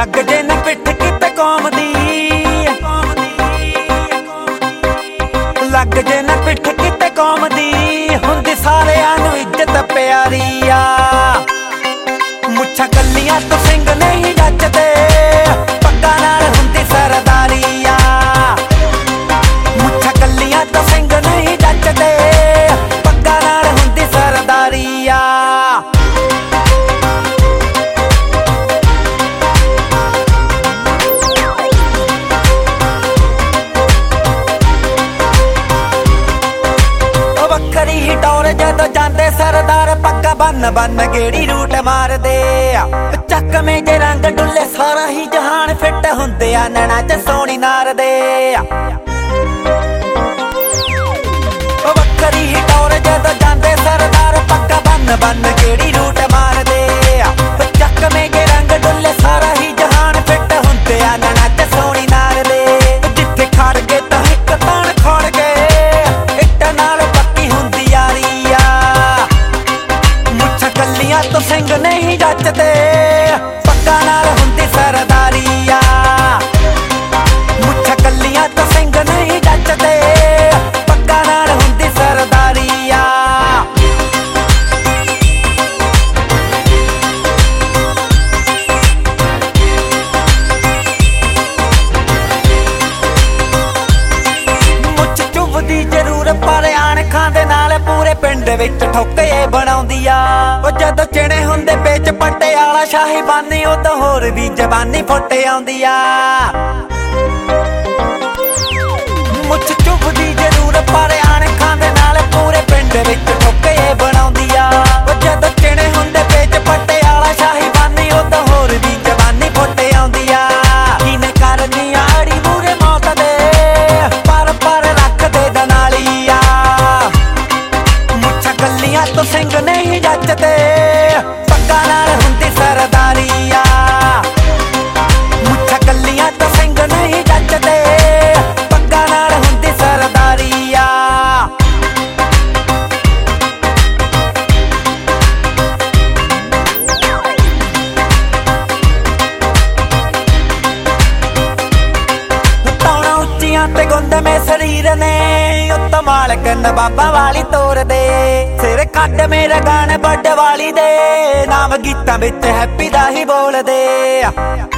ਲੱਗ ਜੇ ਨਾ ਪਿੱਠ ਕਿਤੇ ਕੌਮ ਦੀ, ਲੱਗ ਜੇ ਨਾ ਪਿੱਠ ਕਿਤੇ ਕੌਮ ਦੀ, ਹੁੰਦੀ ਸਾਰਿਆਂ ਨੂੰ ਇੱਜ਼ਤ ਪਿਆਰੀ ਆ। ਮੁੱਛਾਂ ਕੱਲੀਆਂ ਤੋਂ ਸਿੰਘ ਨਹੀਂ ਜੱਚਦੇ, ਪੱਗਾਂ ਨਾਲ ਹੁੰਦੀ ਸਰਦਾਰੀ ਆ। ਮੁੱਛਾਂ ਕੱਲੀਆਂ ਤੋਂ ਸਿੰਘ ਨਹੀਂ ਜੱਚਦੇ, ਪੱਗਾਂ ਨਾਲ ਹੁੰਦੀ ਸਰਦਾਰੀ ਆ। ਵੱਖਰੀ ਹੀ ਟੌਰ ਜਦੋਂ ਜਾਂਦੇ ਸਰਦਾਰ, ਪੱਗਾ ਬੰਨ ਬੰਨ ਗੇੜੀ ਰੂਟ ਮਾਰਦੇ ਆ। ਚੱਕਵੇਂ ਜੇ ਰੰਗ ਡੁੱਲੇ ਸਾਰਾ ਹੀ ਜਹਾਨ ਫਿੱਟ ਹੁੰਦੇ ਆ, ਨੈਣਾ ਚ ਸੋਹਣੀ ਨਾਰਦੇ ਆ। ਵੱਖਰੀ ਹੀ ਟੌਰ ਜਦੋਂ ਜਾਂਦੇ ਸਰਦਾਰ, ਪੱਗਾ ਬੰਨ ਬੰਨ ਗੇੜੀ ਰੂਟ ਮਾਰਦੇ ਆ। ਚੱਕਵੇਂ ਜੇ ਰੰਗ ਡੁੱਲੇ ਸਾਰਾ ਹੀ ਜਹਾਨ ਫਿੱਟ ਹੁੰਦੇ ਆ, ਨੈਣਾ ਚ ਸੋਹਣੀ ਨਾਰਦੇ। ਜਿੱਥੇ ਖੜ ਗਏ ਤਾਂ ਇੱਕ ਤਾਣ ਖੜ ਗਏ, ਇੱਟ ਨਾਲ ਪੱਕੀ ਹੁੰਦੀ ਯਾਰੀ ਆ। ਮੁੱਛਾਂ ਕੱਲੀਆਂ ਤੋਂ ਸਿੰਘ ਨਹੀਂ ਜੱਚਦੇ, ਪੱਗਾਂ ਨਾਲ ਹੁੰਦੀ ਸਰਦਾਰੀ ਆ। ਮੁੱਛਾਂ ਕੱਲੀਆਂ ਤੋਂ ਸਿੰਘ ਨਹੀਂ ਜੱਚਦੇ, ਪੱਗਾਂ ਨਾਲ ਹੁੰਦੀ ਸਰਦਾਰੀ ਆ। ਮੁੱਛ ਚੁੱਭਦੀ ਜ਼ਰੂਰ ਪਰ ਅਣਖਾਂ ਦੇ ਨਾਲ ਪੂਰੇ ਪਿੰਡ ਵਿੱਚ ਠੋਕੇ ਬਣਾਉਂਦੀ ਆ। ਉਹ ਜਦੋਂ ਚਿਣੇ ਹੁੰਦੇ ਵਿੱਚ ਪਟਿਆਲਾ ਸ਼ਾਹੀ ਬਾਨੀ, ਉਦੋਂ ਹੋਰ ਵੀ ਜ਼ਬਾਨੀ ਫੁੱਟ ਆਉਂਦੀ ਆ। ਮੁੱਛ ਚੁੱਭਦੀ ਜ਼ਰੂਰ ਪਰ ਅਣਖਾਂ ਦੇ ਨਾਲ ਪੂਰੇ ਪਿੰਡ ਵਿੱਚ ਠੋਕੇ ਬਣਾਉਂਦੀ ਆ। ਉਹ ਜਦੋਂ ਚਿਣੇ ਹੁੰਦੇ ਵਿੱਚ ਪਟਿਆਲਾ ਸ਼ਾਹੀ ਬਾਨੀ, ਉਦੋਂ ਹੋਰ ਵੀ ਜ਼ਬਾਨੀ ਫੁੱਟ ਆਉਂਦੀ ਆ। ਕਿਨੇ ਕਰਨੀ ਆੜੀ ਮੂਰੇ ਮੌਤ ਦੇ, ਪਰ ਰੱਖਦੇ ਦਨਾਲੀ ਆ। ਮੁੱਛਾਂ ਕੱਲੀਆਂ ਤੋਂ ਸਿੰਘ ਨਹੀਂ ਜੱਚਦੇ, ਪੱਗਾਂ ਨਾਲ ਹੁੰਦੀ ਸਰਦਾਰੀ ਆ। ਮੁੱਛਾਂ ਕੱਲੀਆਂ ਤੋਂ ਸਿੰਘ ਨਹੀਂ ਜੱਚਦੇ, ਪੱਗਾਂ ਨਾਲ ਹੁੰਦੀ ਸਰਦਾਰੀ ਆ। ਤੌਣਾ ਉੱਚੀਆਂ ਤੇ ਗੁੰਦਵੇਂ ਸਰੀਰ ਨੇ, ਉੱਤੋਂ ਮਾਲਕ ਨਵਾਬਾਂ ਵਾਲੀ ਤੋਰਦੇ। ਸਿਰ ਕੱਢ ਮੇਰੇ ਗਾਣੇ ਵੱਡ ਵਾਲੀ ਦੇ, ਨਾਮ ਗੀਤਾਂ ਵਿੱਚ ਹੈਪੀ ਦਾ ਹੀ ਬੋਲਦੇ ਆ।